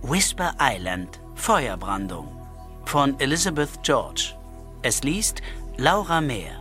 Whisper Island – Feuerbrandung von Elizabeth George. Es liest Laura Mehr.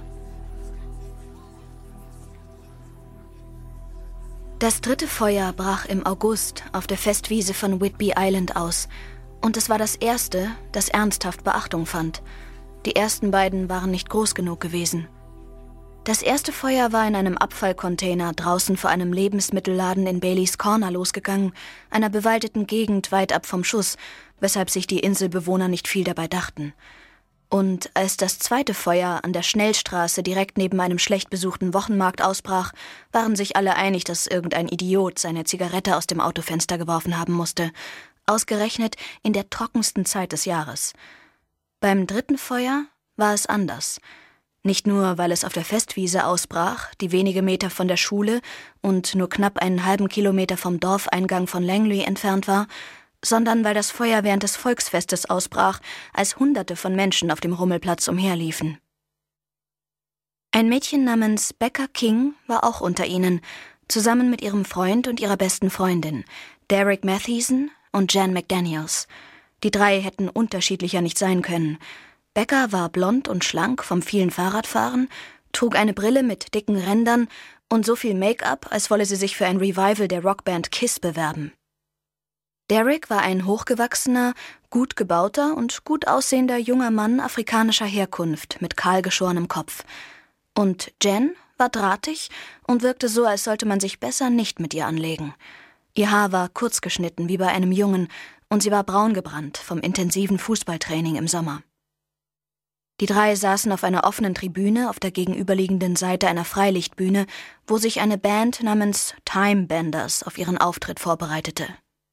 Das 3. Feuer brach im August auf der Festwiese von Whidbey Island aus. Und es war das erste, das ernsthaft Beachtung fand. Die ersten beiden waren nicht groß genug gewesen. Das erste Feuer war in einem Abfallcontainer draußen vor einem Lebensmittelladen in Baileys Corner losgegangen, einer bewaldeten Gegend weit ab vom Schuss, weshalb sich die Inselbewohner nicht viel dabei dachten. Und als das 2. Feuer an der Schnellstraße direkt neben einem schlecht besuchten Wochenmarkt ausbrach, waren sich alle einig, dass irgendein Idiot seine Zigarette aus dem Autofenster geworfen haben musste. Ausgerechnet in der trockensten Zeit des Jahres. Beim 3. Feuer war es anders. Nicht nur, weil es auf der Festwiese ausbrach, die wenige Meter von der Schule und nur knapp einen halben Kilometer vom Dorfeingang von Langley entfernt war, sondern weil das Feuer während des Volksfestes ausbrach, als Hunderte von Menschen auf dem Rummelplatz umherliefen. Ein Mädchen namens Becca King war auch unter ihnen, zusammen mit ihrem Freund und ihrer besten Freundin, Derek Mathieson und Jan McDaniels. Die 3 hätten unterschiedlicher nicht sein können. Becca war blond und schlank vom vielen Fahrradfahren, trug eine Brille mit dicken Rändern und so viel Make-up, als wolle sie sich für ein Revival der Rockband Kiss bewerben. Derek war ein hochgewachsener, gut gebauter und gut aussehender junger Mann afrikanischer Herkunft mit kahlgeschorenem Kopf. Und Jen war drahtig und wirkte so, als sollte man sich besser nicht mit ihr anlegen. Ihr Haar war kurz geschnitten wie bei einem Jungen und sie war braun gebrannt vom intensiven Fußballtraining im Sommer. Die 3 saßen auf einer offenen Tribüne auf der gegenüberliegenden Seite einer Freilichtbühne, wo sich eine Band namens Time Benders auf ihren Auftritt vorbereitete.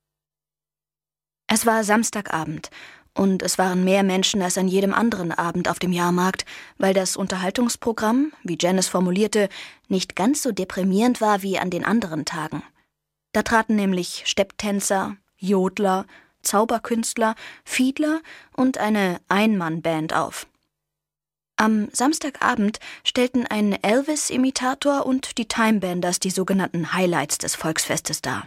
Es war Samstagabend und es waren mehr Menschen als an jedem anderen Abend auf dem Jahrmarkt, weil das Unterhaltungsprogramm, wie Janice formulierte, nicht ganz so deprimierend war wie an den anderen Tagen. Da traten nämlich Stepptänzer, Jodler, Zauberkünstler, Fiedler und eine Einmannband auf. Am Samstagabend stellten ein Elvis-Imitator und die Time Benders die sogenannten Highlights des Volksfestes dar.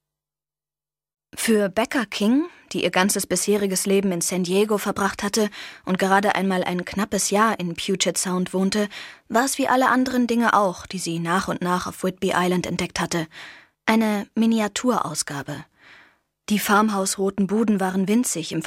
Für Becca King, die ihr ganzes bisheriges Leben in San Diego verbracht hatte und gerade einmal ein knappes Jahr in Puget Sound wohnte, war es wie alle anderen Dinge auch, die sie nach und nach auf Whidbey Island entdeckt hatte. Eine Miniaturausgabe. Die farmhausroten Buden waren winzig im